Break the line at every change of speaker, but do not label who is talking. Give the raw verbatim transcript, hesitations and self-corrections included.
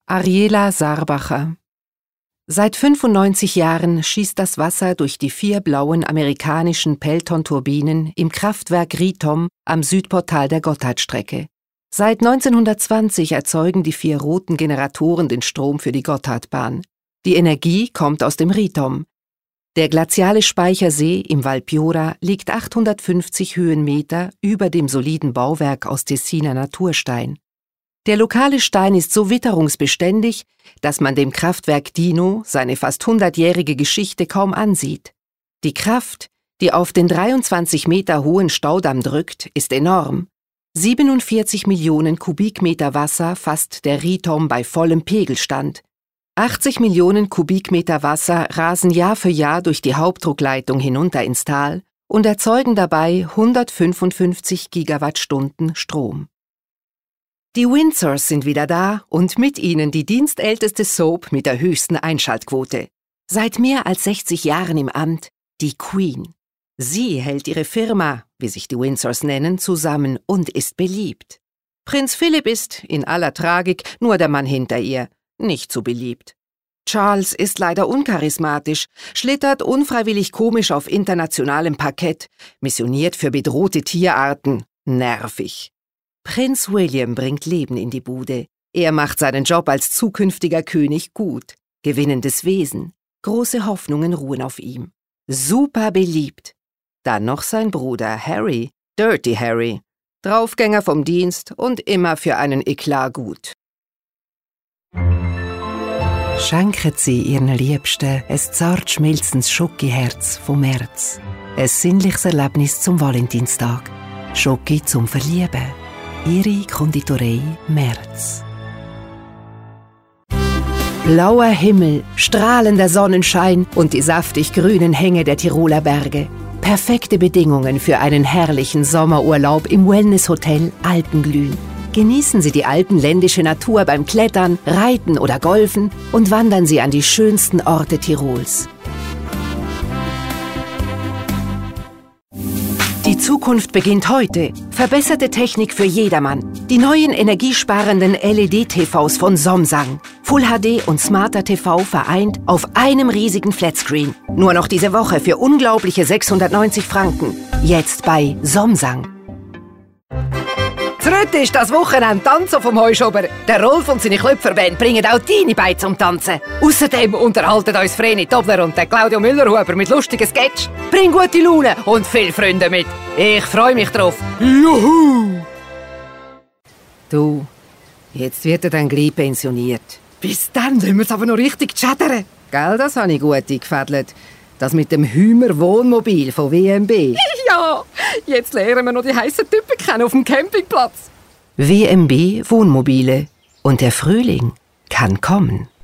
Ariela Sarbacher. Seit fünfundneunzig Jahren schießt das Wasser durch die vier blauen amerikanischen Pelton-Turbinen im Kraftwerk Ritom am Südportal der Gotthardstrecke. Seit neunzehnhundertzwanzig erzeugen die vier roten Generatoren den Strom für die Gotthardbahn. Die Energie kommt aus dem Ritom. Der glaziale Speichersee im Val Piora liegt achthundertfünfzig Höhenmeter über dem soliden Bauwerk aus Tessiner Naturstein. Der lokale Stein ist so witterungsbeständig, dass man dem Kraftwerk Dino seine fast hundertjährige Geschichte kaum ansieht. Die Kraft, die auf den dreiundzwanzig Meter hohen Staudamm drückt, ist enorm. siebenundvierzig Millionen Kubikmeter Wasser fasst der Ritom bei vollem Pegelstand. achtzig Millionen Kubikmeter Wasser rasen Jahr für Jahr durch die Hauptdruckleitung hinunter ins Tal und erzeugen dabei hundertfünfundfünfzig Gigawattstunden Strom. Die Windsors sind wieder da und mit ihnen die dienstälteste Soap mit der höchsten Einschaltquote. Seit mehr als sechzig Jahren im Amt, die Queen. Sie hält ihre Firma, wie sich die Windsors nennen, zusammen und ist beliebt. Prinz Philipp ist, in aller Tragik, nur der Mann hinter ihr, nicht so beliebt. Charles ist leider uncharismatisch, schlittert unfreiwillig komisch auf internationalem Parkett, missioniert für bedrohte Tierarten, nervig. Prinz William bringt Leben in die Bude. Er macht seinen Job als zukünftiger König gut. Gewinnendes Wesen. Große Hoffnungen ruhen auf ihm. Super beliebt. Dann noch sein Bruder Harry, Dirty Harry. Draufgänger vom Dienst und immer für einen Eklat gut. Schenken Sie Ihren Liebsten ein zart schmilzendes Schokiherz vom März. Ein sinnliches Erlebnis zum Valentinstag. Schoki zum Verlieben. Ihre Konditorei März. Blauer Himmel, strahlender Sonnenschein und die saftig grünen Hänge der Tiroler Berge. Perfekte Bedingungen für einen herrlichen Sommerurlaub im Wellnesshotel Alpenglühen. Genießen Sie die alpenländische Natur beim Klettern, Reiten oder Golfen und wandern Sie an die schönsten Orte Tirols. Die Zukunft beginnt heute. Verbesserte Technik für jedermann. Die neuen energiesparenden L E D-T Vs von Somsang. Full H D und smarter T V vereint auf einem riesigen Flatscreen. Nur noch diese Woche für unglaubliche sechshundertneunzig Franken. Jetzt bei Somsang. Heute ist das Wochenende Tanzen vom Heuschober. Der Rolf und seine Klöpferband bringen auch deine bei zum Tanzen. Außerdem unterhalten uns Vreni Tobler und der Claudio Müllerhuber mit lustigen Sketch. Bring gute Laune und viele Freunde mit. Ich freue mich drauf. Juhu! Du, jetzt wird er dann gleich pensioniert. Bis dann wollen wir es aber noch richtig chattern. Gell, das habe ich gut eingefädelt. Das mit dem Hümer Wohnmobil von W M B.
Ja, jetzt lernen wir noch die heissen Typen kennen auf dem Campingplatz.
W M B Wohnmobile. Und der Frühling kann kommen.